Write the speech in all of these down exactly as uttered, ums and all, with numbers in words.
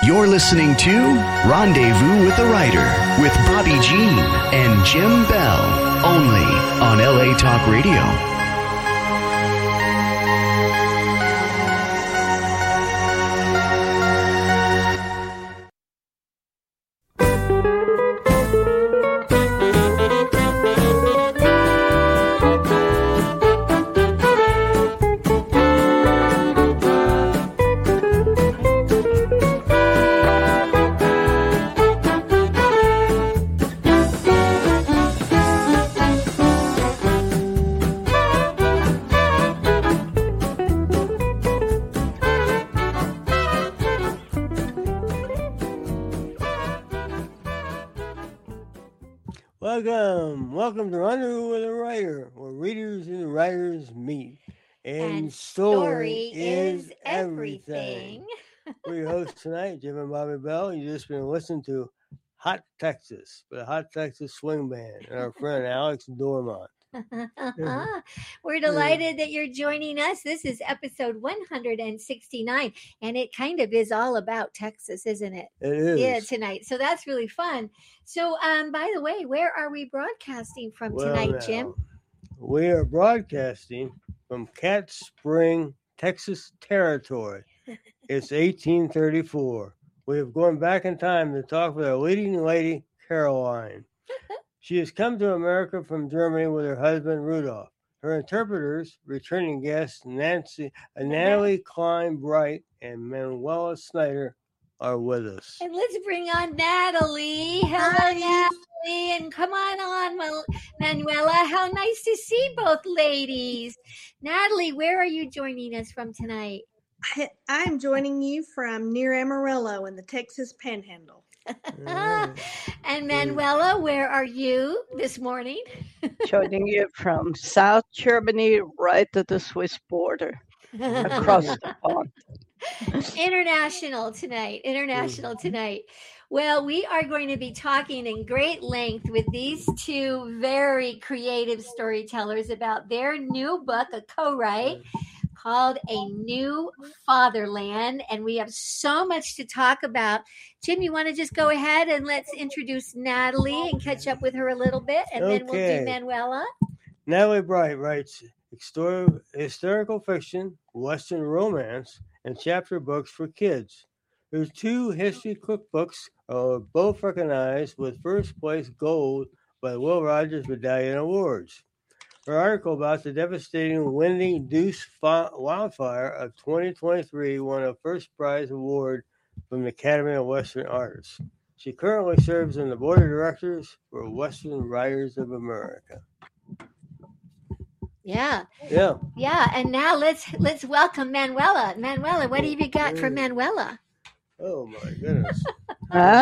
You're listening to Rendezvous with the Writer with Bobby Jean and Jim Bell, only on L A Talk Radio. Welcome, welcome to Rendezvous with a Writer, where readers and writers meet. And, And story, story is is everything. everything. We're your hosts tonight, Jim and Bobby Bell. You've just been listening to Hot Texas, by the Hot Texas Swing Band, and our friend Alex Dormont. We're delighted that you're joining us. This is episode one hundred sixty-nine, and it kind of is all about Texas, isn't it? It is. Yeah, tonight. So that's really fun. So, um, by the way, where are we broadcasting from Well, tonight, now, Jim? We are broadcasting from Cat Spring, Texas territory. It's eighteen thirty-four. We have gone back in time to talk with our leading lady, Caroline. She has come to America from Germany with her husband, Rudolph. Her interpreters, returning guests, Nancy, uh, Natalie Klein Bright and Manuela Snyder, are with us. And let's bring on Natalie. Hello, Natalie. And come on on, Mal- Manuela. How nice to see both ladies. Natalie, where are you joining us from tonight? I, I'm joining you from near Amarillo in the Texas Panhandle. And Manuela, where are you this morning? Joining you from South Germany, right at the Swiss border, across the pond. International tonight. International tonight. Well, we are going to be talking in great length with these two very creative storytellers about their new book, a co-write, called A New Fatherland, and we have so much to talk about. Jim, you want to just go ahead and let's introduce Natalie and catch up with her a little bit, and then we'll Okay. do Manuela. Natalie Bright writes histor- historical fiction, Western romance, and chapter books for kids. Her two history cookbooks are both recognized with first place gold by the Will Rogers Medallion Awards. Her article about the devastating Windy Deuce fi- wildfire of twenty twenty-three won a first prize award from the Academy of Western Arts. She currently serves on the board of directors for Western Writers of America. Yeah, Yeah. yeah. And now let's let's welcome Manuela. Manuela, what have you got for Manuela? Oh my goodness. Huh?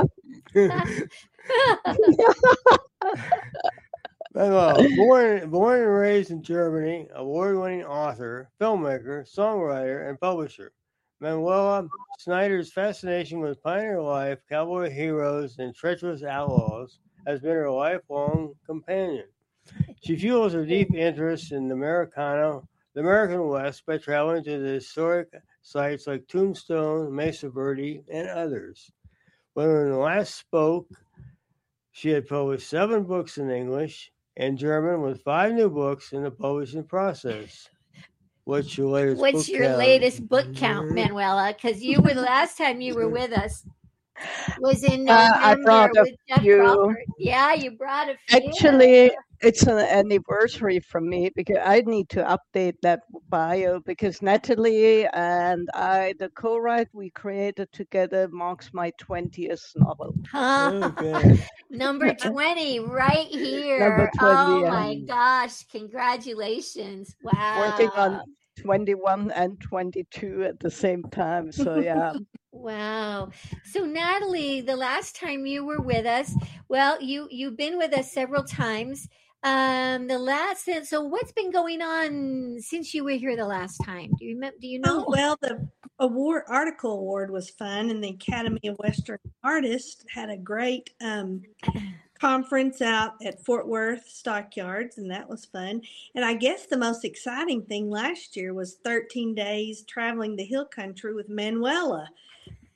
Manuel, born, born and raised in Germany, award-winning author, filmmaker, songwriter, and publisher. Manuela Snyder's fascination with pioneer life, cowboy heroes, and treacherous outlaws has been her lifelong companion. She fuels her deep interest in the Americana, the American West by traveling to the historic sites like Tombstone, Mesa Verde, and others. When we last spoke, she had published seven books in English and German, with five new books in the publishing process. What's your latest What's book your count? latest book count, Manuela? Because you were the last time you were with us was in Uh, I November brought a with Jeff few. Crawford. Yeah, you brought a few. Actually, it's an anniversary for me because I need to update that bio because Natalie and I, the co-write we created together, marks my twentieth novel. Huh? Okay. Number twenty, right here. Number twenty, Oh yeah. my gosh! Congratulations! Wow. Working on twenty-one and twenty-two at the same time. So yeah. Wow. So Natalie, the last time you were with us, well, you you've been with us several times. Um, the last so what's been going on since you were here the last time? Do you remember? Do you know? Oh, well, the award article award was fun, and the Academy of Western Artists had a great um, conference out at Fort Worth Stockyards, and that was fun. And I guess the most exciting thing last year was thirteen days traveling the hill country with Manuela.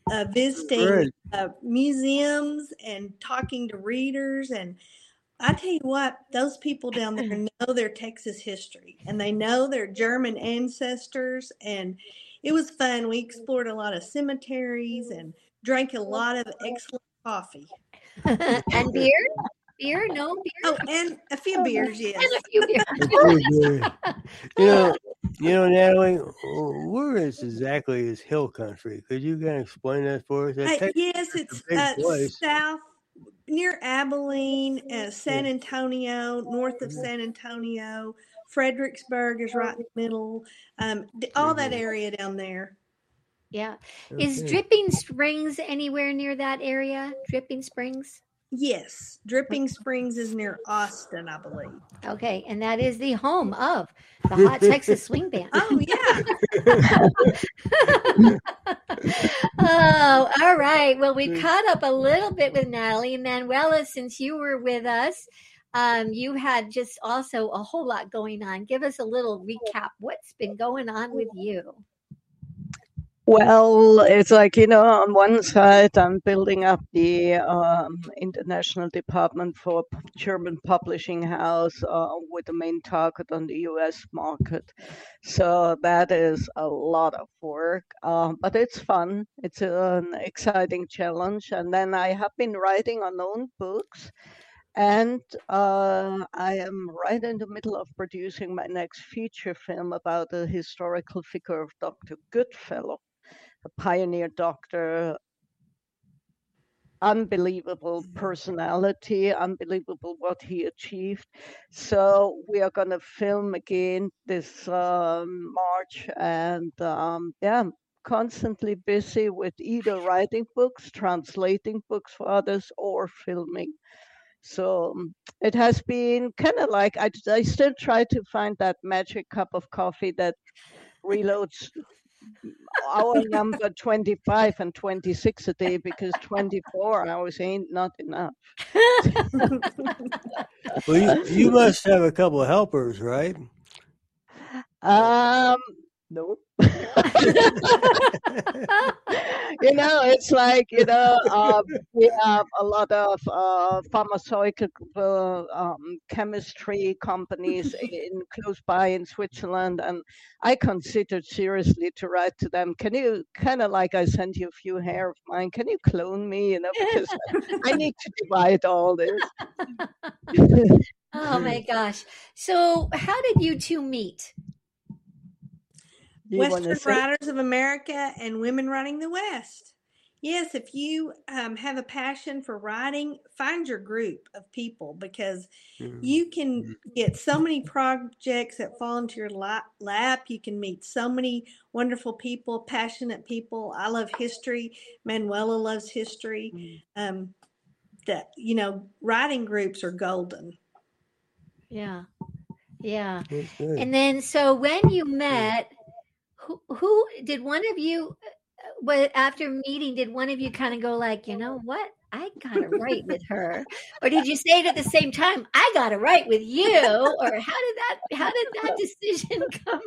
uh, visiting Great. uh, museums and talking to readers. And I tell you what, those people down there know their Texas history and they know their German ancestors. And it was fun. We explored a lot of cemeteries and drank a lot of excellent coffee. And beer? Beer? No beer? Oh, and a few beers, yes. And a few beers. You know, you know, Natalie, where is exactly is Hill Country? Could you kind of explain that for us? That Uh, Texas yes, is it's a big uh, place. south near Abilene, uh, San Antonio, north of San Antonio. Fredericksburg is right in the middle. Um, d- all that area down there. Yeah. Is Okay. Dripping Springs anywhere near that area? Dripping Springs? Yes, Dripping Springs is near Austin, I believe. Okay, and that is the home of the Hot Texas Swing Band. Oh yeah. Oh, all right. Well, we caught up a little bit with Natalie. Manuela, since you were with us, um, you had just also a whole lot going on. Give us a little recap. What's been going on with you? Well, it's like, you know, on one side, I'm building up the um, International Department for P- German Publishing House uh, with the main target on the U S market. So that is a lot of work, uh, but it's fun. It's an exciting challenge. And then I have been writing unknown books. And uh, I am right in the middle of producing my next feature film about the historical figure of Doctor Goodfellow, a pioneer doctor, unbelievable personality, unbelievable what he achieved. So we are going to film again this um, March, and um, yeah, constantly busy with either writing books, translating books for others, or filming. So um, it has been kind of like I, I still try to find that magic cup of coffee that reloads hour number twenty-five and twenty-six a day, because twenty-four hours ain't not enough. Well, you, you must have a couple of helpers, right? Um, no. You know, it's like, you know, uh, we have a lot of uh, pharmaceutical um, chemistry companies in close by in Switzerland, and I considered seriously to write to them. Can you kind of like I sent you a few hair of mine? Can you clone me? You know, because I need to divide all this. Oh my gosh. So, how did you two meet? You wanna Western say? Writers of America and Women Writing the West. Yes, if you um, have a passion for writing, find your group of people, because you can get so many projects that fall into your lap. lap. You can meet so many wonderful people, passionate people. I love history. Manuela loves history. Um, that, you know, writing groups are golden. Yeah. Yeah. That's good. And then, so when you met, who, who did one of you, what after meeting, did one of you kind of go like, you know what, I gotta write with her, or did you say it at the same time, I gotta write with you, or how did that how did that decision come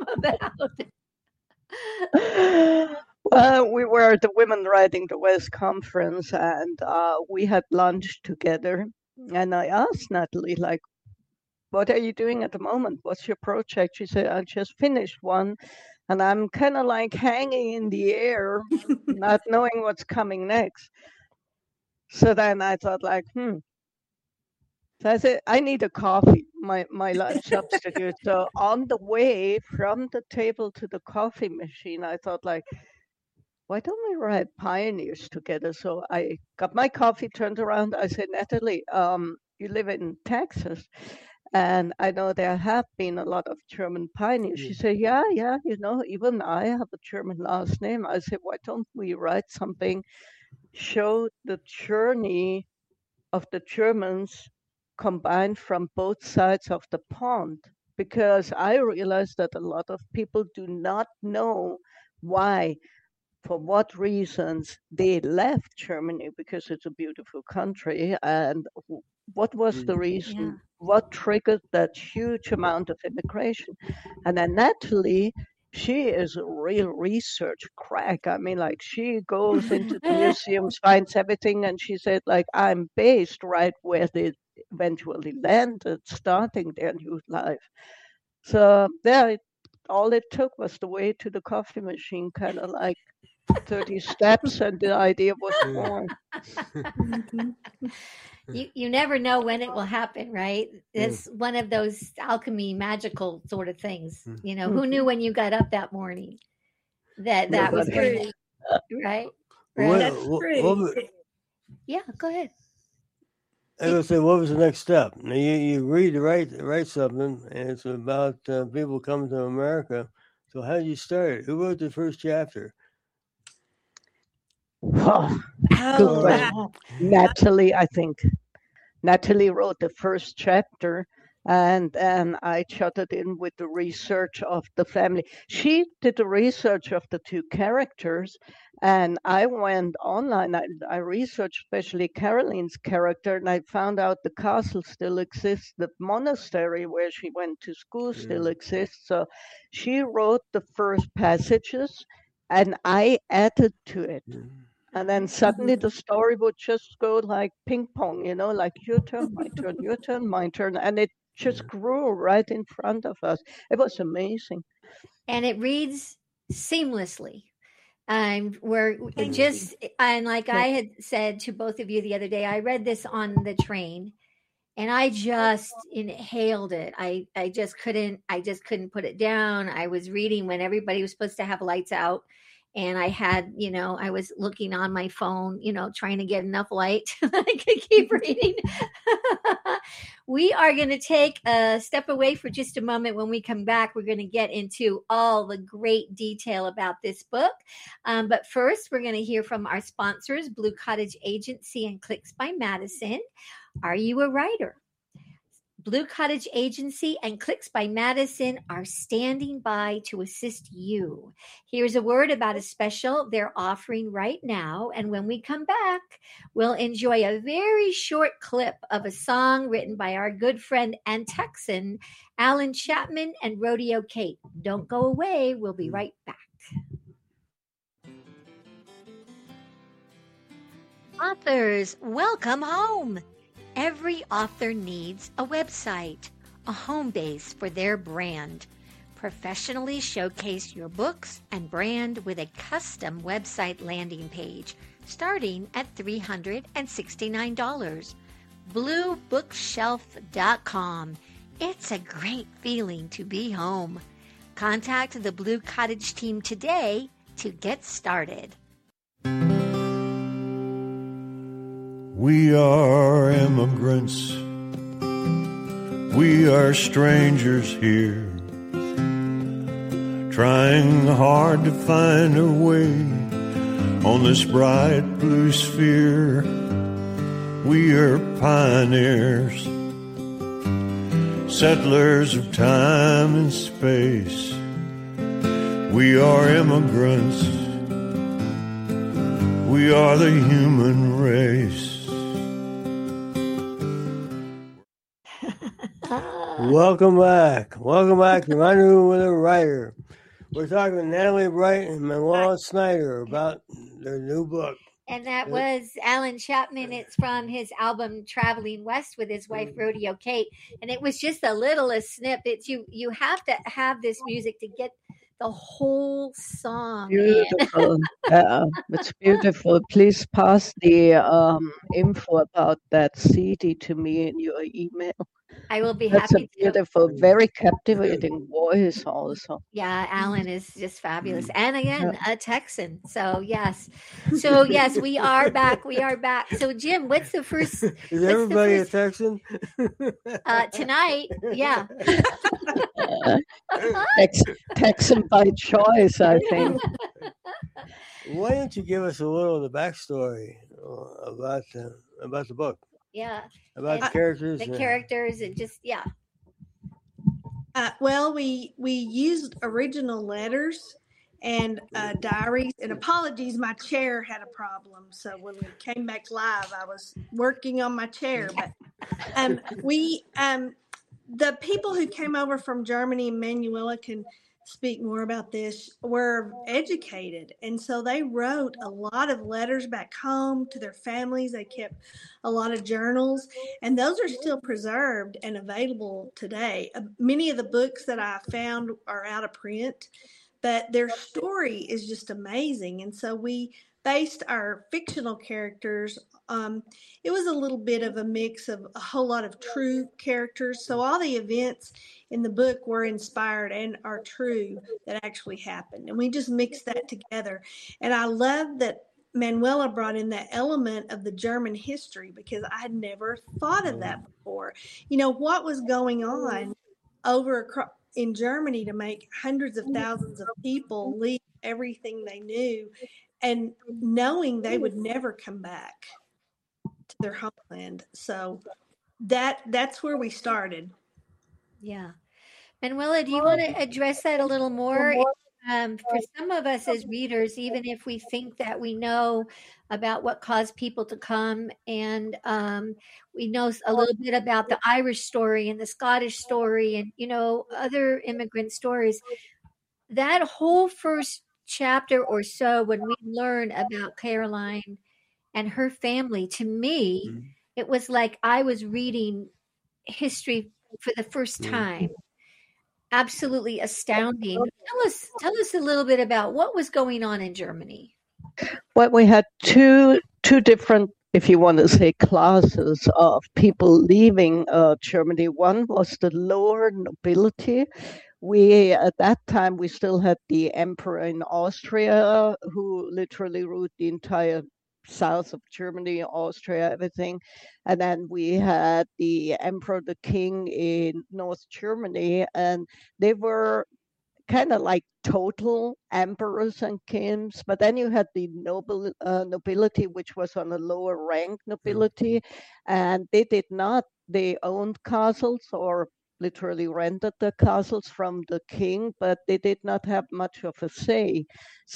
about? Well, we were at the Women Writing the West conference, and uh, we had lunch together. And I asked Natalie, like, what are you doing at the moment? What's your project? She said, I just finished one, and I'm kind of like hanging in the air, not knowing what's coming next. So then I thought, like, hmm. So I said, I need a coffee, my, my lunch substitute. So on the way from the table to the coffee machine, I thought, like, why don't we write pioneers together? So I got my coffee, turned around. I said, Natalie, um, you live in Texas, and I know there have been a lot of German pioneers. She said, yeah, yeah, you know, even I have a German last name. I said, why don't we write something, show the journey of the Germans combined from both sides of the pond? Because I realized that a lot of people do not know why, for what reasons they left Germany, because it's a beautiful country, and what was the reason, Yeah. what triggered that huge amount of immigration. And then Natalie she is a real research crack. I mean, like she goes into the museums, finds everything, and she said, like, I'm based right where they eventually landed, starting their new life. So there, it, all it took was the way to the coffee machine, kind of like thirty steps, and the idea was born. You you never know when it will happen, right? It's mm. one of those alchemy, magical sort of things. Mm. You know, who knew when you got up that morning that that was going to, right? Right. What, That's what, true. What was, yeah, go ahead. I was say, what was the next step? Now you you read to write write something, and it's about uh, people coming to America. So how did you start? Who wrote the first chapter? Oh, good question. Natalie, I think. Natalie wrote the first chapter, and then I jotted in with the research of the family. She did the research of the two characters, and I went online. I, I researched especially Caroline's character, and I found out the castle still exists. The monastery where she went to school still mm. exists. So she wrote the first passages, and I added to it. Mm. And then suddenly the story would just go like ping pong, you know, like your turn, my turn, your turn, my turn. And it just grew right in front of us. It was amazing. And it reads seamlessly. Um, where it just, and like I had said to both of you the other day, I read this on the train and I just inhaled it. I, I just couldn't, I just couldn't put it down. I was reading when everybody was supposed to have lights out. And I had, you know, I was looking on my phone, you know, trying to get enough light that I could keep reading. We are going to take a step away for just a moment. When we come back, we're going to get into all the great detail about this book. Um, but first, we're going to hear from our sponsors, Blue Cottage Agency and Clicks by Madison. Are you a writer? Blue Cottage Agency and Clicks by Madison are standing by to assist you. Here's a word about a special they're offering right now. And when we come back, we'll enjoy a very short clip of a song written by our good friend and Texan, Alan Chapman and Rodeo Kate. Don't go away. We'll be right back. Authors, welcome home. Every author needs a website, a home base for their brand. Professionally showcase your books and brand with a custom website landing page starting at three hundred sixty-nine dollars. blue bookshelf dot com. It's a great feeling to be home. Contact the Blue Cottage team today to get started. We are immigrants, we are strangers here, trying hard to find our way on this bright blue sphere. We are pioneers, settlers of time and space. We are immigrants, we are the human race. Welcome back. Welcome back to Rendezvous with a Writer. We're talking with Natalie Bright and Manuela Snyder about their new book. And that was Alan Chapman. It's from his album Traveling West with his wife Rodeo Kate. And it was just the littlest snippets. You you have to have this music to get the whole song. Beautiful. uh, it's beautiful. Please pass the um, info about that C D to me in your email. I will be That's happy a beautiful, to. very captivating voice also. Yeah, Alan is just fabulous. And again, a Texan. So yes. So yes, we are back. We are back. So Jim, what's the first? Is everybody first, a Texan? uh, tonight, yeah. uh, Tex- Texan by choice, I think. Why don't you give us a little of the backstory about uh, about the book? Yeah. About and the characters. The characters and just, yeah. Uh, well, we we used original letters and uh, diaries. And apologies, my chair had a problem. So when we came back live, I was working on my chair. But um, we, um, the people who came over from Germany, Manuela can speak more about this, were educated. And so they wrote a lot of letters back home to their families. They kept a lot of journals, and those are still preserved and available today. Uh, many of the books that I found are out of print, but their story is just amazing. And so we based our fictional characters. Um, it was a little bit of a mix of a whole lot of true characters. So all the events in the book were inspired and are true that actually happened. And we just mixed that together. And I love that Manuela brought in that element of the German history, because I had never thought of that before. You know, what was going on over across in Germany to make hundreds of thousands of people leave everything they knew, and knowing they would never come back to their homeland. So that that's where we started. Yeah. Manuela, do you want to address that a little more? Um, for some of us as readers, even if we think that we know about what caused people to come, and um, we know a little bit about the Irish story and the Scottish story and, you know, other immigrant stories, that whole first chapter or so, when we learn about Caroline and her family, to me, mm-hmm. it was like I was reading history for the first time. Absolutely astounding. Tell us, tell us a little bit about what was going on in Germany. Well, we had two two different, if you want to say, classes of people leaving uh, Germany. One was the lower nobility. We, at that time, we still had the emperor in Austria, who literally ruled the entire south of Germany, Austria, everything. And then we had the emperor, the king in North Germany, and they were kind of like total emperors and kings. But then you had the noble uh, nobility, which was on a lower rank nobility, and they did not, they owned castles or literally rented the castles from the king, but they did not have much of a say.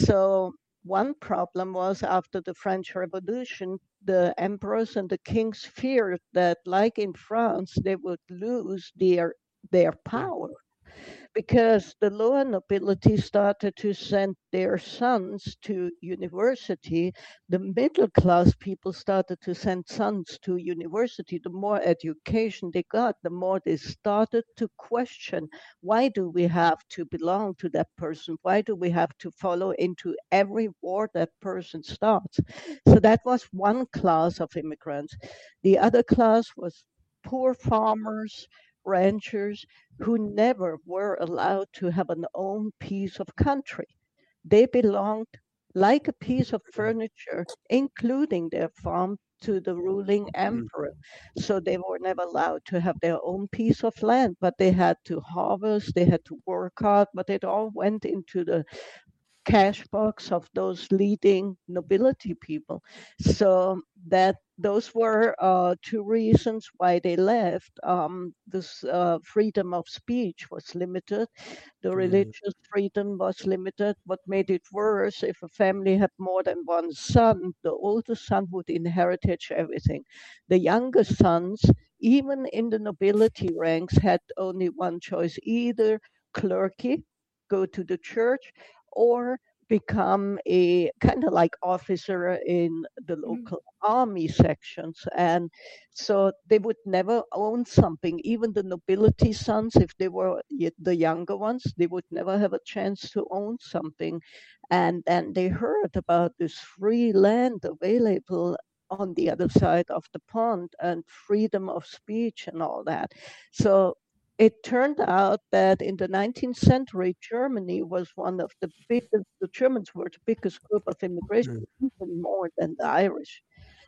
So one problem was, after the French Revolution, the emperors and the kings feared that, like in France, they would lose their their power, because the lower nobility started to send their sons to university. The middle class people started to send sons to university. The more education they got, the more they started to question, why do we have to belong to that person? Why do we have to follow into every war that person starts? So that was one class of immigrants. The other class was poor farmers, ranchers, who never were allowed to have an own piece of country. They belonged like a piece of furniture, including their farm, to the ruling emperor. So they were never allowed to have their own piece of land, but they had to harvest, they had to work hard, but it all went into the cash box of those leading nobility people. So that those were uh, two reasons why they left. Um, this uh, freedom of speech was limited. The religious freedom was limited. What made it worse, if a family had more than one son, the oldest son would inherit everything. The younger sons, even in the nobility ranks, had only one choice: either clergy, go to the church, or become a kind of like officer in the local mm-hmm. army sections. And so they would never own something. Even the nobility sons, if they were the younger ones, they would never have a chance to own something. And then they heard about this free land available on the other side of the pond, and freedom of speech and all that. So it turned out that in the nineteenth century, Germany was one of the biggest, the Germans were the biggest group of immigration, mm. even more than the Irish.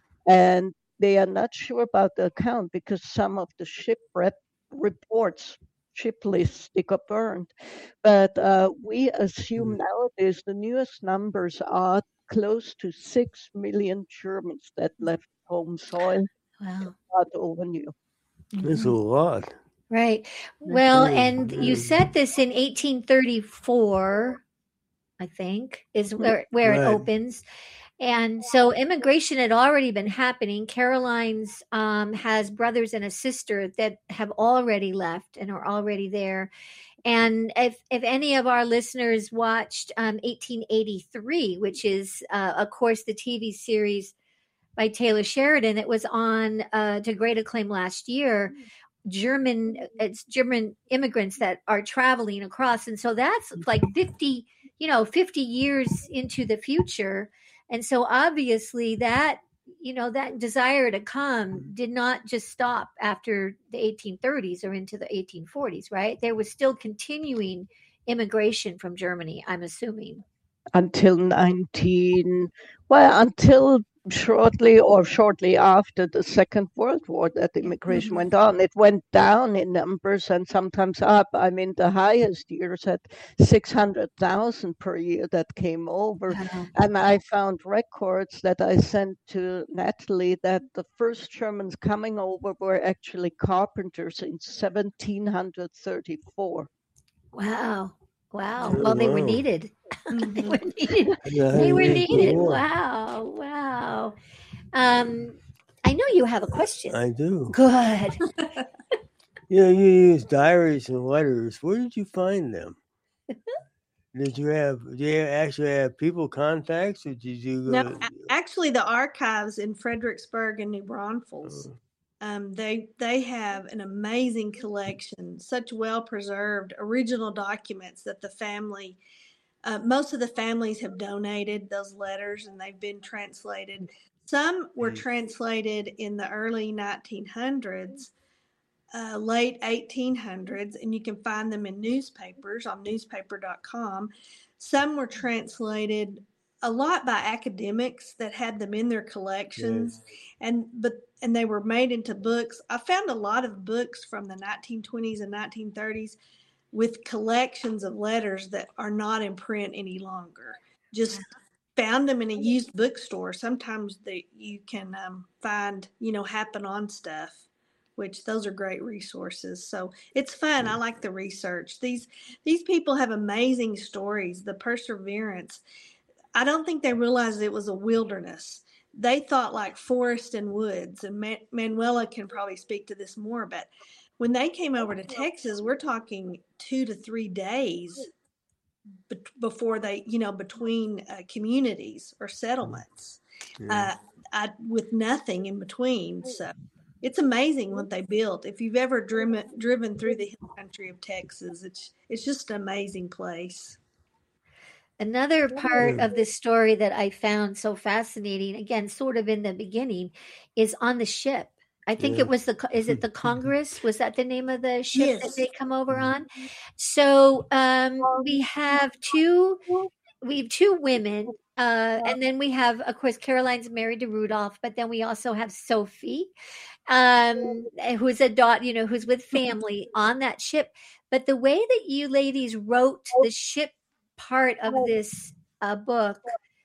And they are not sure about the account, because some of the shipwreck reports, ship lists, they got burned. But uh, we assume mm. nowadays the newest numbers are close to six million Germans that left home soil. Wow. Not over new. That's a lot. Right. Well, and you said this in eighteen thirty-four, I think, is where, where right. it opens. And so immigration had already been happening. Caroline's um, has brothers and a sister that have already left and are already there. And if, if any of our listeners watched um, eighteen eighty-three, which is, uh, of course, the T V series by Taylor Sheridan, it was on uh, to great acclaim last year. German, it's German immigrants that are traveling across. And so that's like fifty, you know, fifty years into the future. And so obviously that, you know, that desire to come did not just stop after the eighteen thirties or into the eighteen forties, right? There was still continuing immigration from Germany, I'm assuming. Until nineteen, well, until shortly or shortly after the Second World War, that immigration went on. It went down in numbers and sometimes up. I mean, the highest years had six hundred thousand per year that came over. Wow. And I found records that I sent to Natalie that the first Germans coming over were actually carpenters in seventeen thirty-four. Wow. Wow. Oh, Well, they were wow. needed. They were Mhm. needed. Yeah, They were yeah, needed. cool. Wow. Wow. Um, I know you have a question. I do. Good. You know, you use diaries and letters. Where did you find them? Did you have? Did you actually have people contacts, or did you go? No, to- a- actually, the archives in Fredericksburg and New Braunfels, Oh. um, they they have an amazing collection, such well preserved original documents that the family, uh, most of the families have donated those letters and they've been translated. Some were Mm. translated in the early nineteen hundreds. Uh, late eighteen hundreds, and you can find them in newspapers on newspaper dot com. Some were translated a lot by academics that had them in their collections, and but and they were made into books. I found a lot of books from the nineteen twenties and nineteen thirties with collections of letters that are not in print any longer. Just found them in a used bookstore. Sometimes they you can um, find, you know, happen on stuff, which those are great resources. So it's fun. I like the research. These these people have amazing stories. The perseverance. I don't think they realized it was a wilderness. They thought like forest and woods. And Man- Manuela can probably speak to this more. But when they came over to Texas, we're talking two to three days be- before they, you know, between uh, communities or settlements, Yeah. uh, I, with nothing in between. So it's amazing what they built. If you've ever driven driven through the hill country of Texas, it's it's just an amazing place. Another part Yeah. of this story that I found so fascinating, again, sort of in the beginning, is on the ship. I think Yeah. it was the, co- is it the Congress? Was that the name of the ship that Yes. they come over on? So um, we have two, we have two women, uh, and then we have, of course, Caroline's married to Rudolph, but then we also have Sophie, um, who's a daughter, you know, who's with family on that ship. But the way that you ladies wrote the ship part of this uh, book,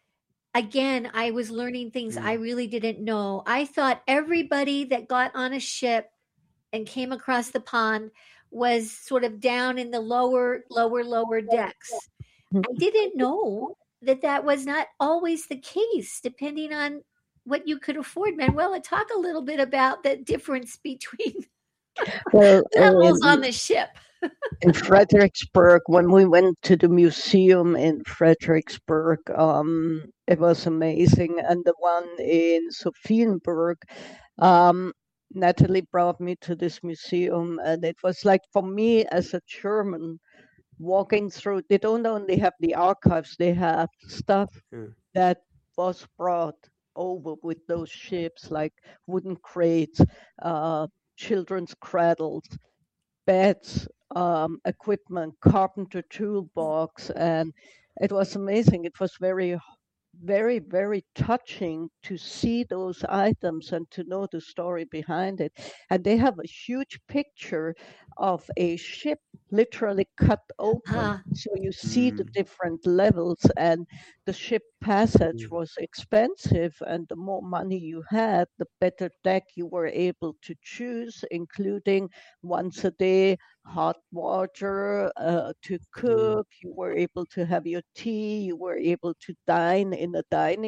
again, I was learning things I really didn't know. I thought everybody that got on a ship and came across the pond was sort of down in the lower, lower, lower decks. I didn't know that that was not always the case, depending on what you could afford. Manuela, talk a little bit about the difference between Well, levels um, on the ship. in Fredericksburg, when we went to the museum in Fredericksburg, um, it was amazing. And the one in Sophienburg, um, Natalie brought me to this museum, and it was like for me as a German walking through. They don't only have the archives; they have stuff Yeah. that was brought over with those ships, like wooden crates, uh, children's cradles, beds, um, equipment, carpenter toolbox, and it was amazing. It was very, very, very touching to see those items and to know the story behind it. And they have a huge picture of a ship literally cut open. Ah. So you see the Mm. different levels, and the ship passage Mm. was expensive. And the more money you had, the better deck you were able to choose, including once a day hot water uh, to cook. You were able to have your tea. You were able to dine in a dining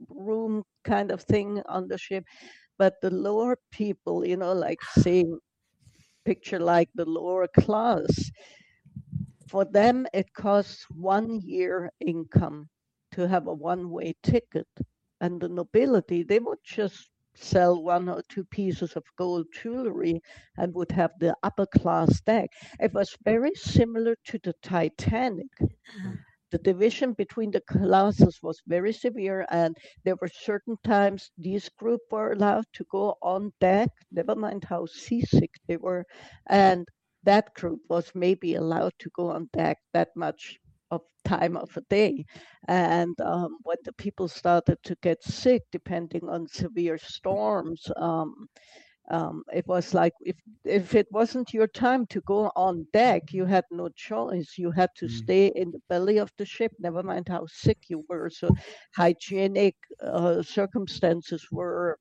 room kind of thing on the ship. But the lower people, you know, like saying, picture like the lower class, for them it costs one year income to have a one-way ticket. And the nobility, they would just sell one or two pieces of gold jewelry and would have the upper class deck. It was very similar to the Titanic. The division between the classes was very severe, and there were certain times these group were allowed to go on deck, never mind how seasick they were, and that group was maybe allowed to go on deck that much of time of a day. And um, when the people started to get sick, depending on severe storms, um, um, it was like if if it wasn't your time to go on deck, you had no choice. You had to mm. stay in the belly of the ship, never mind how sick you were. So hygienic uh, circumstances were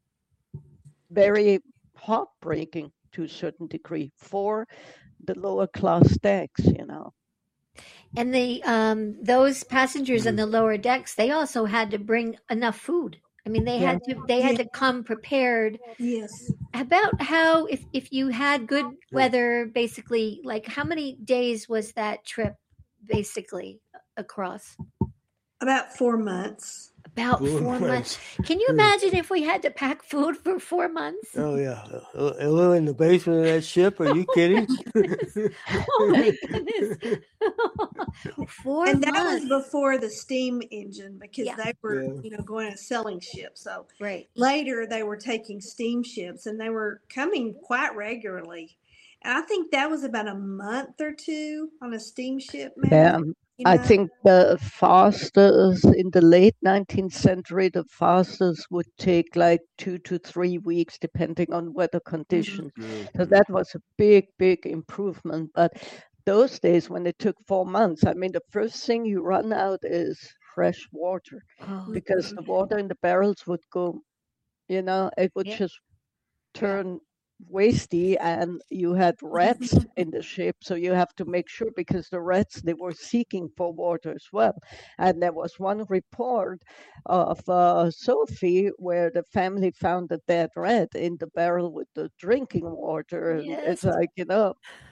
very heartbreaking to a certain degree for the lower class decks, you know. And the um, those passengers mm-hmm. on the lower decks, they also had to bring enough food. I mean, they yeah. had to they had yeah. to come prepared. Yes. About how if, if you had good weather, basically, like how many days was that trip basically across? About four months. About four, four months. months. Can you imagine if we had to pack food for four months? Oh, yeah. A little in the basement of that ship. Are you kidding? Oh, my goodness. Four and that months. was before the steam engine, because yeah. they were, yeah. you know, going and selling ships. So right. later they were taking steamships, and they were coming quite regularly. And I think that was about a month or two on a steamship. Maybe. Yeah. You know? I think the fastest in the late nineteenth century, the fastest would take like two to three weeks, depending on weather conditions. Mm-hmm. So that was a big, big improvement. But those days when it took four months, I mean, the first thing you run out is fresh water, oh, because mm-hmm. the water in the barrels would go, you know, it would yeah. just turn wasty, and you had rats in the ship, so you have to make sure, because the rats, they were seeking for water as well. And there was one report of uh, Sophie where the family found a dead rat in the barrel with the drinking water. And yes. It's like, you know.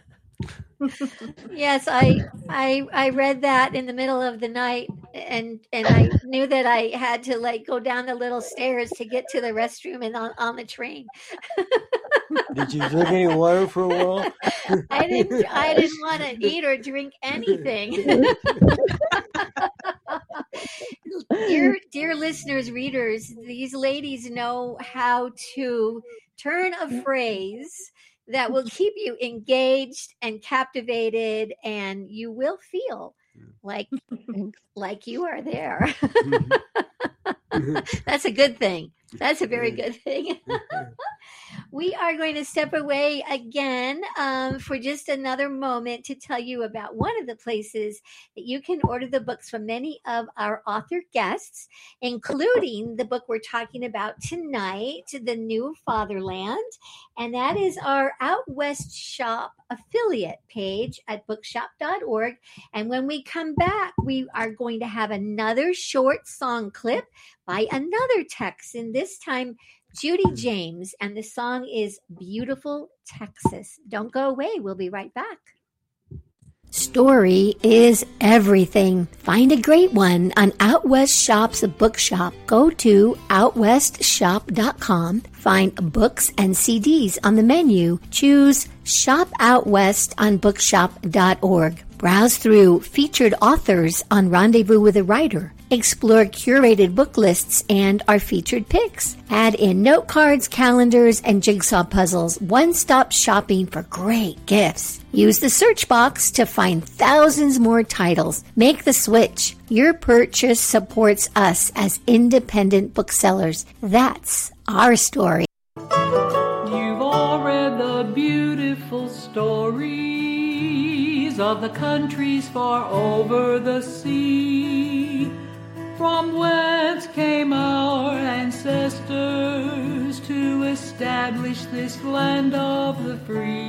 Yes, I I I read that in the middle of the night, and and I knew that I had to like go down the little stairs to get to the restroom and on, on the train. Did you drink any water for a while? I didn't I didn't want to eat or drink anything. dear dear listeners, readers, these ladies know how to turn a phrase that will keep you engaged and captivated, and you will feel like like you are there. That's a good thing. That's a very good thing. We are going to step away again um, for just another moment to tell you about one of the places that you can order the books from many of our author guests, including the book we're talking about tonight, The New Fatherland. And that is our Out West Shop affiliate page at bookshop dot org. And when we come back, we are going to have another short song clip by another Texan, this time Judy James, and the song is Beautiful Texas. Don't go away. We'll be right back. Story is everything. Find a great one on Out West Shop's bookshop. Go to out west shop dot com. Find books and C Ds on the menu. Choose Shop Out West on bookshop dot org. Browse through featured authors on Rendezvous with a Writer. Explore curated book lists and our featured picks. Add in note cards, calendars, and jigsaw puzzles. One-stop shopping for great gifts. Use the search box to find thousands more titles. Make the switch. Your purchase supports us as independent booksellers. That's our story. You've all read the beautiful stories of the countries far over the sea, from whence came our ancestors to establish this land of the free.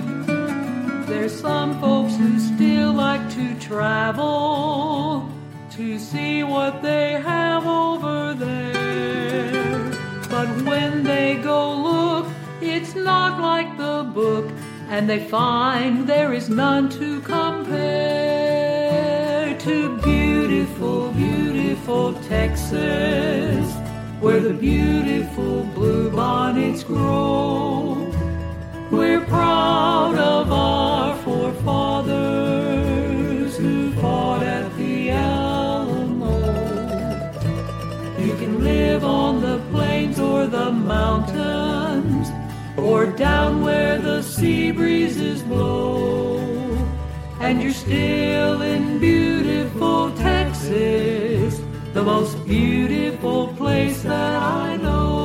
There's some folks who still like to travel to see what they have over there. But when they go look, it's not like the book, and they find there is none to compare to beautiful, beautiful Texas, where the beautiful bluebonnets grow. We're proud of our forefathers who fought at the Alamo. You can live on the plains or the mountains, or down where the sea breezes blow, and you're still in beautiful Texas, the most beautiful place that I know.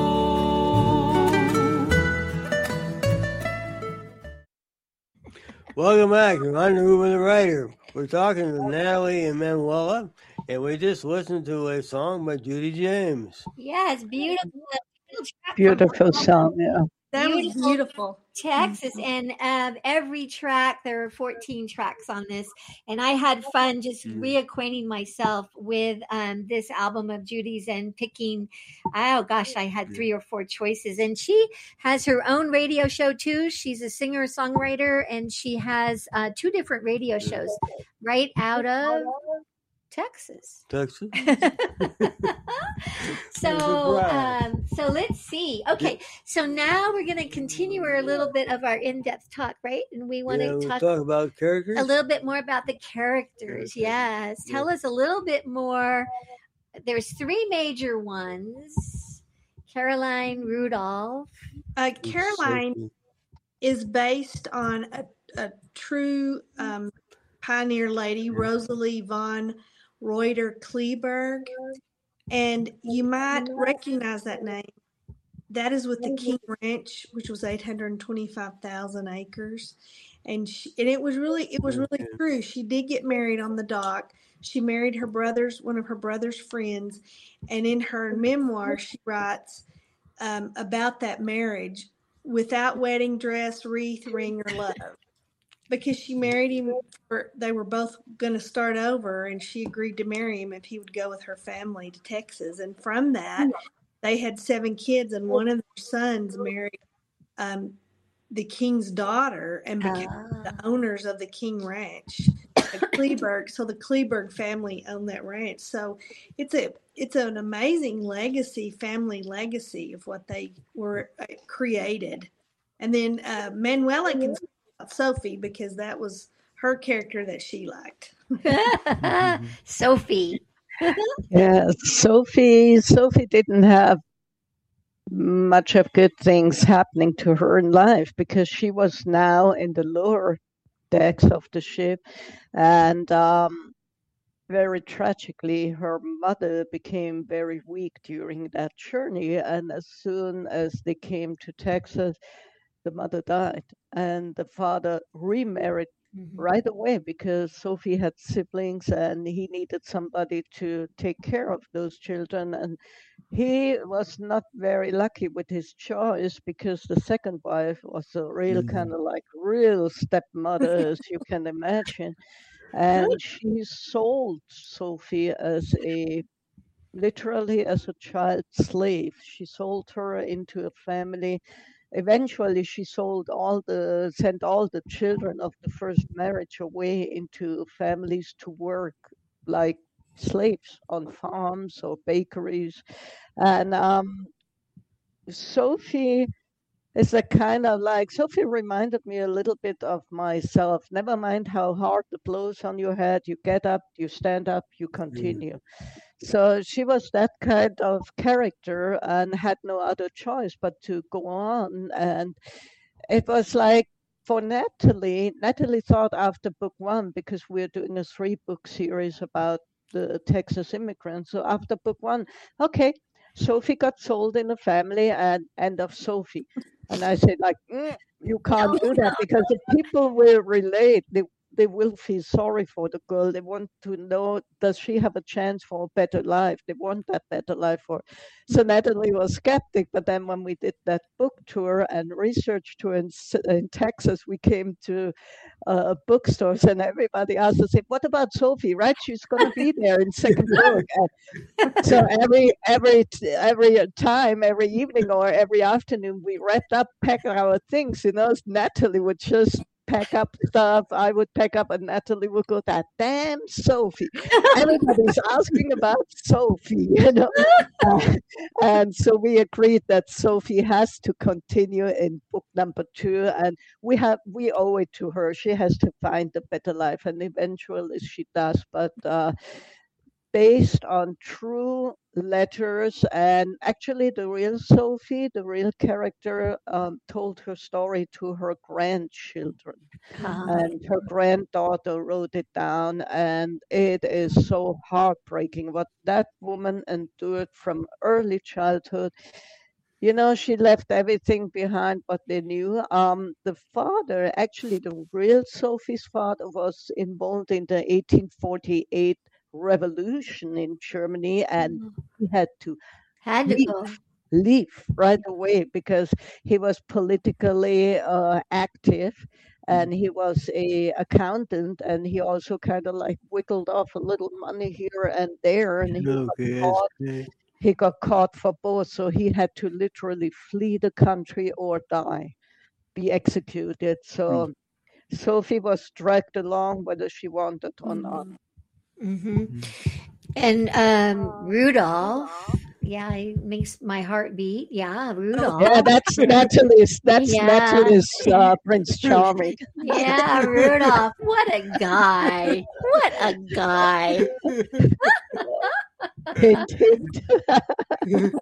Welcome back to Rendezvous with the Writer. We're talking to Natalie and Manuela, and we just listened to a song by Judy James. Yes, beautiful. Beautiful song, yeah. That was Beautiful. beautiful. Texas, and um, every track, there are fourteen tracks on this, and I had fun just Mm. reacquainting myself with um, this album of Judy's and picking, oh gosh, I had three or four choices, and she has her own radio show too. She's a singer-songwriter, and she has uh, two different radio shows right out of Texas. Texas? So, Surprise. um, so let's see. Okay, so now we're going to continue our little bit of our in-depth talk, right? And we want Yeah, to we'll talk talk about characters. a little bit more about the characters. Characters. Yes, tell us a little bit more. There's three major ones: Caroline, Rudolph. Uh, Caroline is based on a, a true um, pioneer lady, Rosalie von Reuter Kleberg. And you might recognize that name. That is with the King Ranch, which was eight hundred twenty-five thousand acres. And she, and it was really it was really true. She did get married on the dock. She married her brother's one of her brother's friends, and in her memoir she writes um, about that marriage without wedding dress, wreath, ring, or love, because she married him. For, they were both going to start over, and she agreed to marry him if he would go with her family to Texas. And from that, they had seven kids, and one of their sons married um, the king's daughter and became Ah. the owners of the King Ranch, the Kleberg. So the Kleberg family owned that ranch. So it's a it's an amazing legacy, family legacy of what they were uh, created. And then uh, Manuela can talk about Sophie, because that was her character that she liked. Sophie. Yeah, Sophie. Sophie didn't have much of good things happening to her in life, because she was now in the lower decks of the ship, and um, very tragically, her mother became very weak during that journey, and as soon as they came to Texas, the mother died, and the father remarried right away, because Sophie had siblings and he needed somebody to take care of those children. And he was not very lucky with his choice, because the second wife was a real Mhm. kind of like real stepmother, as you can imagine. And she sold Sophie as a literally as a child slave. She sold her into a family. Eventually, she sold all the, sent all the children of the first marriage away into families to work like slaves on farms or bakeries. And um, Sophie is a kind of like, Sophie reminded me a little bit of myself. Never mind how hard the blows on your head, you get up, you stand up, you continue. So she was that kind of character and had no other choice but to go on. And it was like for Natalie, Natalie thought after book one, because we're doing a three book series about the Texas immigrants. So after book one, okay, Sophie got sold in a family, and end of Sophie. And I said, like, mm, you can't do that, because if people will relate, they they will feel sorry for the girl. They want to know, does she have a chance for a better life? They want that better life for. So Natalie was skeptic, but then when we did that book tour and research tour in, in Texas, we came to uh, bookstores and everybody asked us, what about Sophie, right? She's going to be there in second book. And so every every every time, every evening or every afternoon, we wrapped up, packed our things. You know, Natalie would just pack up stuff. I would pack up, and Natalie would go, that damn Sophie. Everybody's asking about Sophie, you know. Uh, and so we agreed that Sophie has to continue in book number two, and we have we owe it to her. She has to find a better life, and eventually she does. But uh, based on true letters, and actually the real Sophie, the real character, um, told her story to her grandchildren. Uh, And her granddaughter wrote it down, and it is so heartbreaking what that woman endured from early childhood. You know, she left everything behind what they knew. Um, the father, actually, the real Sophie's father, was involved in the eighteen forty-eight revolution in Germany, and he had to had to leave, go. leave right away because he was politically uh, active, and he was a accountant, and he also kind of like wiggled off a little money here and there, and he got Okay, caught okay. he got caught for both, so he had to literally flee the country or die, be executed. So Sophie was dragged along whether she wanted or not. hmm And um, Rudolph, yeah, it makes my heart beat. Yeah, Rudolph. Yeah, that's Natalie's. That's Yeah. Natalie's uh, Prince Charming. Yeah, Rudolph. What a guy. What a guy. Hint, hint.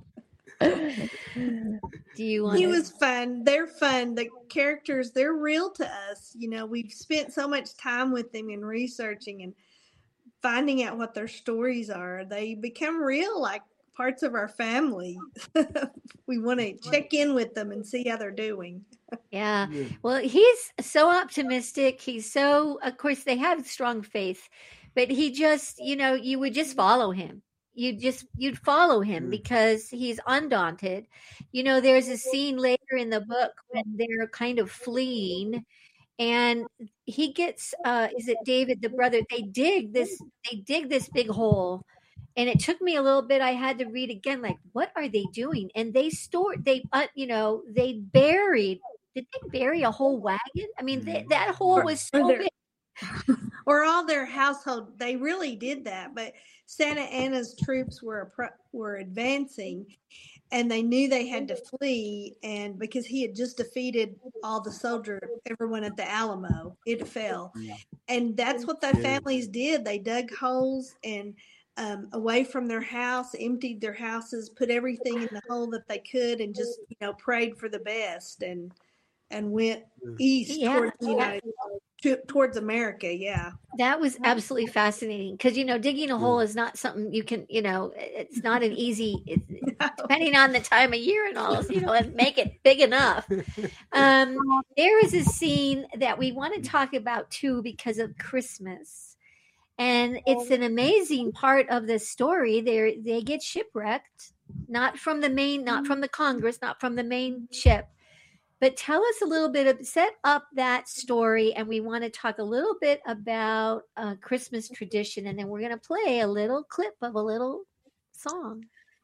Do you want He to? was fun. They're fun. The characters, they're real to us. You know, we've spent so much time with them and researching and finding out what their stories are. They become real, like parts of our family. We want to check in with them and see how they're doing. Yeah. Well, he's so optimistic. He's so, of course, they have strong faith, but he just, you know, you would just follow him. You just, you'd follow him because he's undaunted. You know, there's a scene later in the book when they're kind of fleeing, and he gets, uh, is it David, the brother? They dig this, they dig this big hole. And it took me a little bit. I had to read again, like, what are they doing? And they stored, they, uh, you know, they buried, did they bury a whole wagon? I mean, th- that hole was so Or big. or all their household. They really did that. But Santa Anna's troops were appro- were advancing, and they knew they had to flee. And because he had just defeated all the soldier, everyone at the Alamo, it fell. And that's what the families did. They dug holes and um, away from their house, emptied their houses, put everything in the hole that they could, and just, you know, prayed for the best, and and went east Yeah, towards the United, to, towards America. Yeah. that was absolutely fascinating because, you know, digging a hole is not something you can, you know, it's not an easy, it, depending on the time of year and all, you know, and make it big enough. Um, there is a scene that we want to talk about too because of Christmas. And it's an amazing part of the story. They they get shipwrecked, not from the main, not from the Congress, not from the main ship. But tell us a little bit of set up that story, and we want to talk a little bit about uh, Christmas tradition, and then we're going to play a little clip of a little song.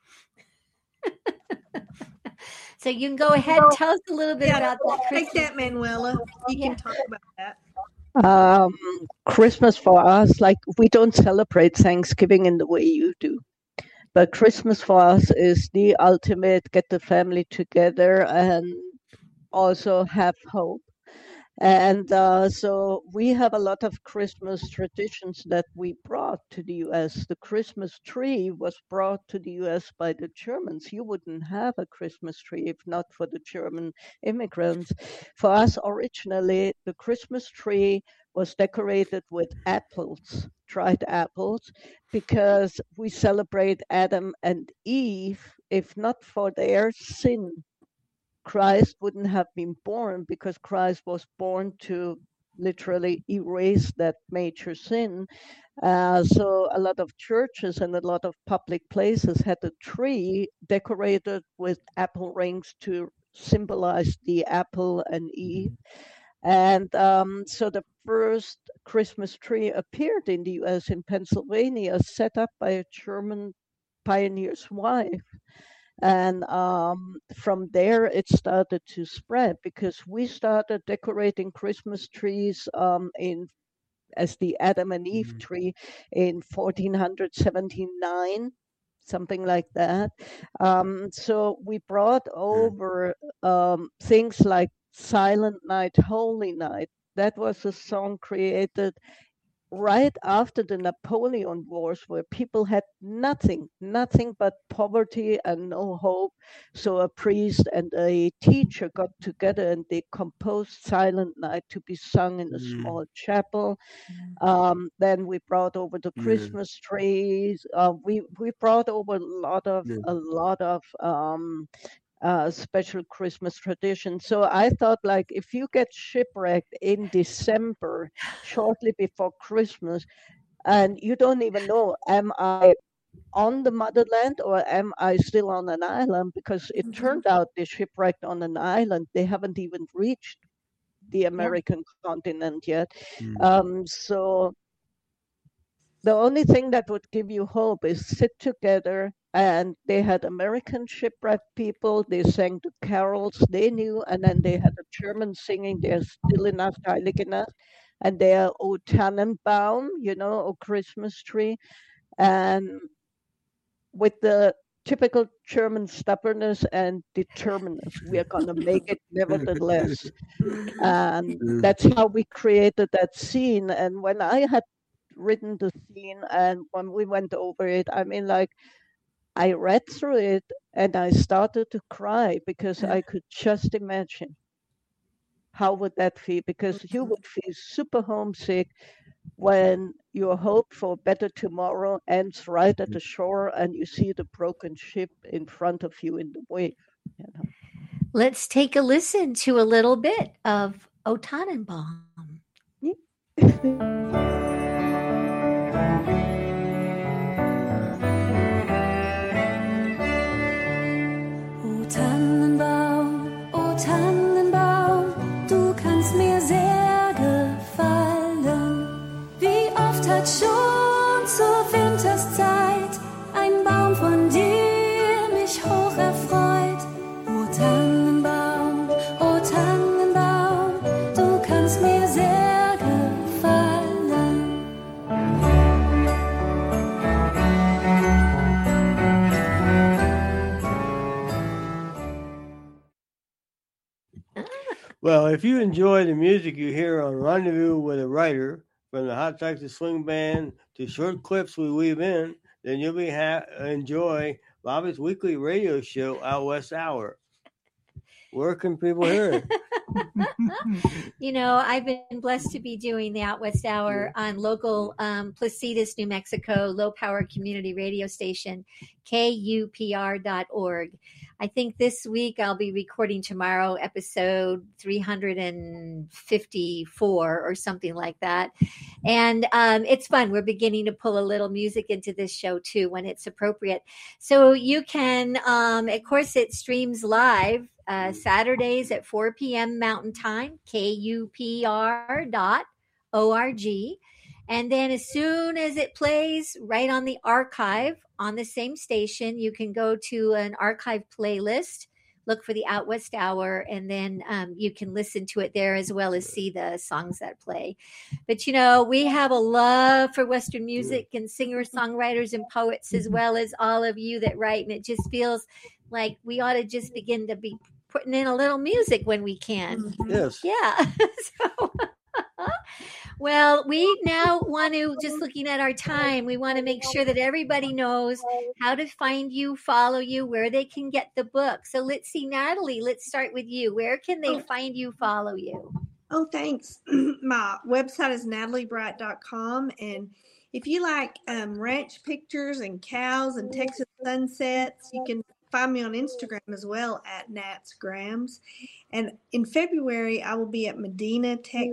So you can go ahead and tell us a little bit Yeah, about that. take Christmas. that, Manuela. You Yeah. can talk about that. Um, Christmas for us, like we don't celebrate Thanksgiving in the way you do. But Christmas for us is the ultimate get the family together and also have hope. And uh, so we have a lot of Christmas traditions that we brought to the U S. The Christmas tree was brought to the U S by the Germans. You wouldn't have a Christmas tree if not for the German immigrants. For us, originally, the Christmas tree was decorated with apples, dried apples, because we celebrate Adam and Eve. If not for their sin, Christ wouldn't have been born, because Christ was born to literally erase that major sin. Uh, so a lot of churches and a lot of public places had a tree decorated with apple rings to symbolize the apple and Eve. And um, so the first Christmas tree appeared in the U S in Pennsylvania, set up by a German pioneer's wife. And um, from there, it started to spread because we started decorating Christmas trees um, in as the Adam and Eve tree in fourteen seventy-nine, something like that. Um, so we brought over um, things like Silent Night, Holy Night. That was a song created right after the Napoleon Wars, where people had nothing, nothing but poverty and no hope. So a priest and a teacher got together and they composed Silent Night to be sung in a Mm. small chapel. Um, then we brought over the Yeah. Christmas trees. Uh, we we brought over a lot of Yeah. a lot of um, uh, special Christmas traditions. So I thought, like, if you get shipwrecked in December, shortly before Christmas, and you don't even know, am I on the motherland or am I still on an island? Because it Mhm. turned out they shipwrecked on an island. They haven't even reached the American continent yet. Mm. Um, so the only thing that would give you hope is sit together. And they had American shipwrecked people. They sang the carols they knew, and then they had a German singing "There's Still Enough, Heilige Nacht," and their "O Tannenbaum," you know, "O Christmas Tree," and with the typical German stubbornness and determinedness, we are going to make it nevertheless. And that's how we created that scene. And when I had written the scene and when we went over it, I mean, like, I read through it and I started to cry because I could just imagine how would that feel, because you would feel super homesick when your hope for a better tomorrow ends right at the shore and you see the broken ship in front of you in the wave. You know? Let's take a listen to a little bit of O Tannenbaum. O Tannenbaum, o Tannenbaum, du kannst mir sehr gefallen. Wie oft hat schon zur Winterszeit ein Baum von dir mich hoch erfreut. O Tannenbaum, o Tannenbaum, du kannst mir sehr gefallen. Well, if you enjoy the music you hear on Rendezvous with a Writer, from the Hot Texas Swing Band to short clips we weave in, then you'll be ha- enjoy Bobby's weekly radio show, Out West Hour. Where can people hear it? You know, I've been blessed to be doing the Out West Hour on local um, Placitas, New Mexico, low power community radio station, K U P R dot org. I think this week I'll be recording tomorrow episode three hundred fifty-four or something like that. And um, it's fun. We're beginning to pull a little music into this show too when it's appropriate. So you can, um, of course, it streams live uh, Saturdays at four p.m. Mountain Time, K U P R dot org. And then as soon as it plays right on the archive on the same station, you can go to an archive playlist, look for the Out West Hour, and then um, you can listen to it there as well as see the songs that play. But, you know, we have a love for Western music and singer-songwriters and poets as well as all of you that write. And it just feels like we ought to just begin to be putting in a little music when we can. Yes. Yeah. So... Well, we now want to, just looking at our time, we want to make sure that everybody knows how to find you, follow you, where they can get the book. So let's see, Natalie, let's start with you. Where can they find you, follow you? Oh, thanks. My website is natalie bright dot com. And if you like um, ranch pictures and cows and Texas sunsets, you can find me on Instagram as well at Nats Grams. And in February, I will be at Medina, Texas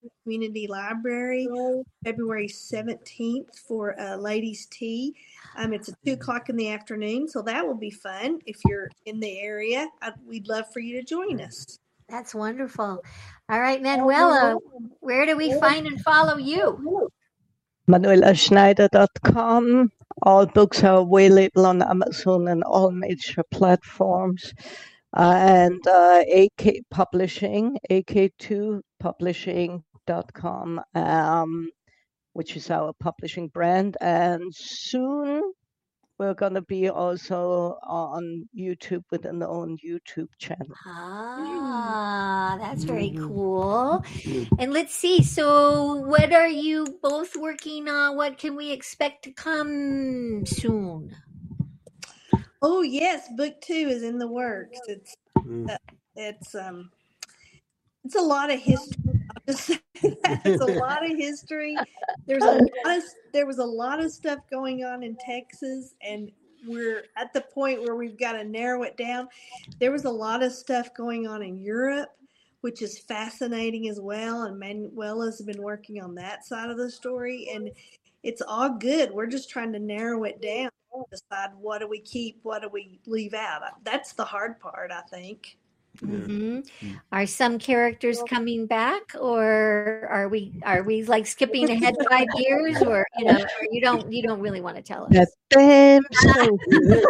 Community Library, February seventeenth for a ladies' tea. Um, it's at two o'clock in the afternoon, so that will be fun. If you're in the area, I'd, we'd love for you to join us. That's wonderful. All right, Manuela, where do we find and follow you? manuela schneider dot com. All books are available on Amazon and all major platforms. Uh, and uh, A K Publishing, A K two publishing dot com, um, which is our publishing brand. And soon we're going to be also on YouTube with an own YouTube channel. Ah, that's very cool. And let's see. So what are you both working on? What can we expect to come soon? Oh yes, book two is in the works. It's uh, it's um it's a lot of history. I'll just say that. It's a lot of history. There's a lot of, there was a lot of stuff going on in Texas, and we're at the point where we've got to narrow it down. There was a lot of stuff going on in Europe, which is fascinating as well. And Manuela's been working on that side of the story, and it's all good. We're just trying to narrow it down, decide what do we keep, what do we leave out. That's the hard part, I think. Mm-hmm. Are some characters coming back, or are we are we like skipping ahead five years, or you know, or you don't you don't really want to tell us? That damn so.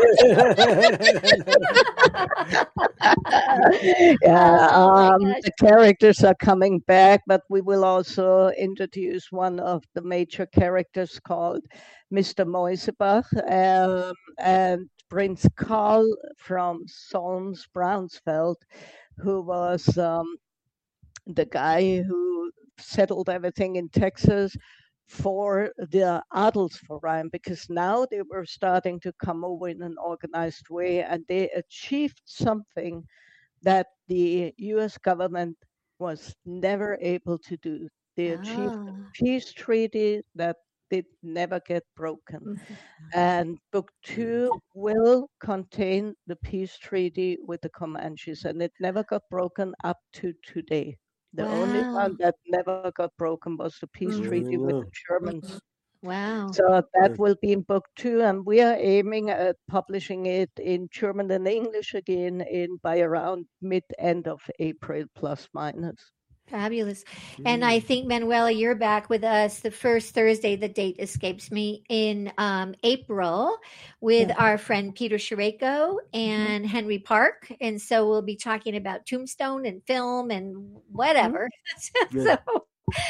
yeah, Oh, um, the characters are coming back, but we will also introduce one of the major characters called Mister Moisebach, um, and Prince Karl from Solms Braunsfeld, who was um, the guy who settled everything in Texas for the Adelsverein, because now they were starting to come over in an organized way, and they achieved something that the U S government was never able to do. They achieved Ah. a peace treaty that did never get broken. And book two will contain the peace treaty with the Comanches, and it never got broken up to today. The only Wow. one that never got broken was the peace Mhm. treaty with the Mhm. Germans. Wow. So that Good. will be in book two, and we are aiming at publishing it in German and English again in by around mid-end of April, plus minus. Fabulous. And I think, Manuela, you're back with us the first Thursday, the date escapes me, in um, April with Yeah. our friend Peter Shereko and Henry Park. And so we'll be talking about Tombstone and film and whatever. Good. so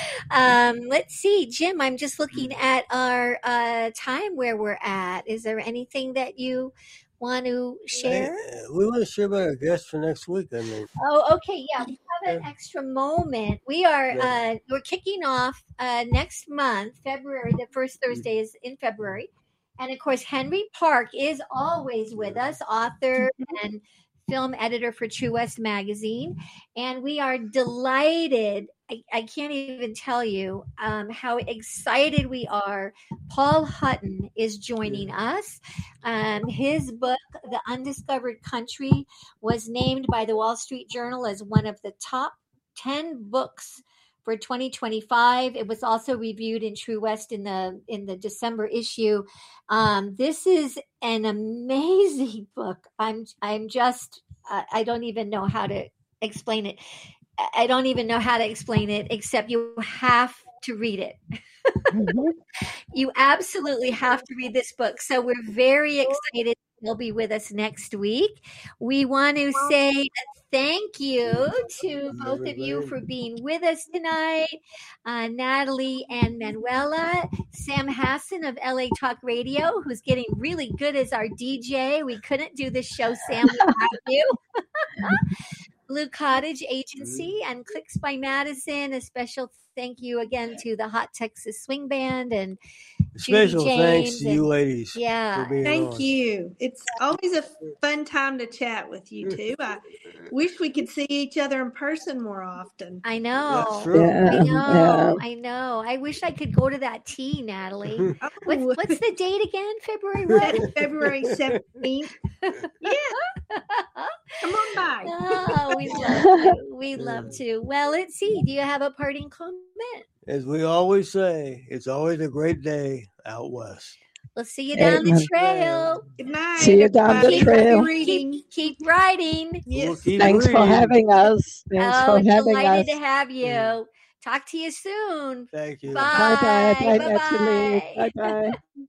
um, let's see, Jim, I'm just looking at our uh, time where we're at. Is there anything that you want to share? Hey, uh, we want to share about our guest for next week. I mean, Oh, okay. Yeah, we have an extra moment. We are Yeah. uh we're kicking off uh next month, February. The first Mm-hmm. Thursday is in February. And of course, Henry Park is always with us, author and film editor for True West Magazine. And we are delighted. I, I can't even tell you um, how excited we are. Paul Hutton is joining us. Um, his book, The Undiscovered Country, was named by the Wall Street Journal as one of the top ten books for twenty twenty-five. It was also reviewed in True West in the in the December issue. Um, this is an amazing book. I'm I'm just uh, I don't even know how to explain it. I don't even know how to explain it, except you have to read it. Mhm. You absolutely have to read this book. So we're very excited. He'll be with us next week. We want to say a thank you to both of you for being with us tonight, uh, Natalie and Manuela, Sam Hassan of L A Talk Radio, who's getting really good as our D J. We couldn't do this show, Sam, without you. Blue Cottage Agency and Clicks by Madison. A special thank you again to the Hot Texas Swing Band and Judy special James thanks to and- you ladies. Yeah. for being Thank on. you. It's always a fun time to chat with you two. I wish we could see each other in person more often. I know. That's true. Yeah, I know. yeah. I know. I wish I could go to that tea, Natalie. Oh, What's what's the date again? February what? That's February seventeenth. Yeah. Come on by. Oh, we love to. We love to. Well, let's see. Do you have a parting comment? As we always say, it's always a great day out west. We'll see you down the Amen. trail. Good night. See you down the everybody. trail. Happy reading. Keep, keep riding. We'll Yes. keep Thanks for reading. having us. Thanks Oh, for having delighted us. to have you. Talk to you soon. Thank you. Bye. Bye bye. Bye, Bye-bye. Natalie. Bye bye.